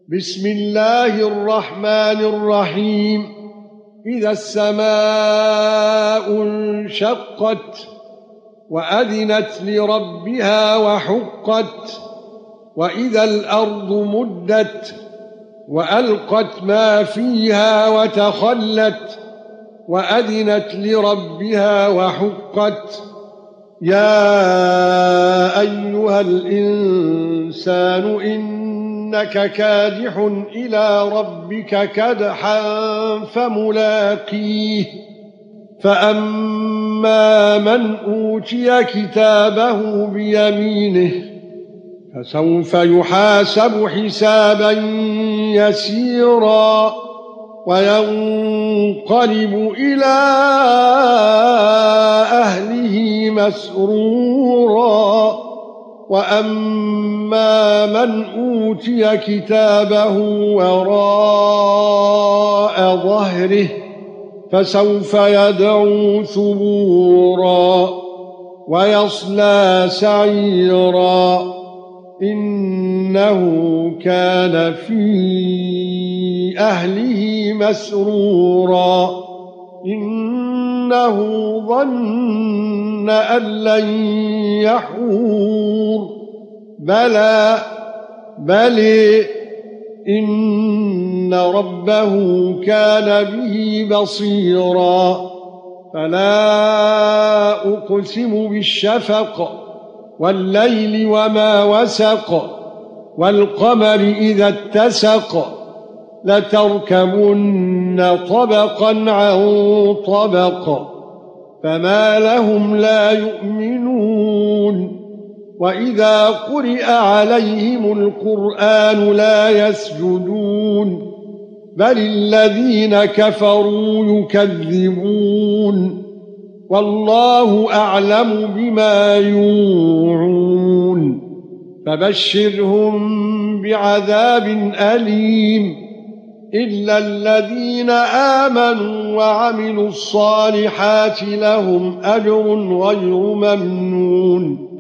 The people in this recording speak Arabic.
بسم الله الرحمن الرحيم إذا السماء انشقت وأذنت لربها وحقت وإذا الأرض مدت وألقت ما فيها وتخلت وأذنت لربها وحقت يا أيها الإنسان إنك كادح إلى ربك كدحا فملاقيه فأما من أوتي كتابه بيمينه فسوف يحاسب حسابا يسيرا وينقلب إلى أهله مسرورا وأما من أوتي كتابه وراء ظهره فسوف يدعو ثبورا ويصلى سعيرا إنه كان في أهله مسرورا إنه ظن أن لن يحور بل إن ربه كان به بصيرا فلا أقسم بالشفق والليل وما وسق والقمر إذا اتسق لتركبن طبقا عن طبق فما لهم لا يؤمنون وإذا قرئ عليهم القرآن لا يسجدون بل الذين كفروا يكذبون والله أعلم بما يوعون فبشرهم بعذاب أليم إلا الذين آمنوا وعملوا الصالحات لهم أجر غير ممنون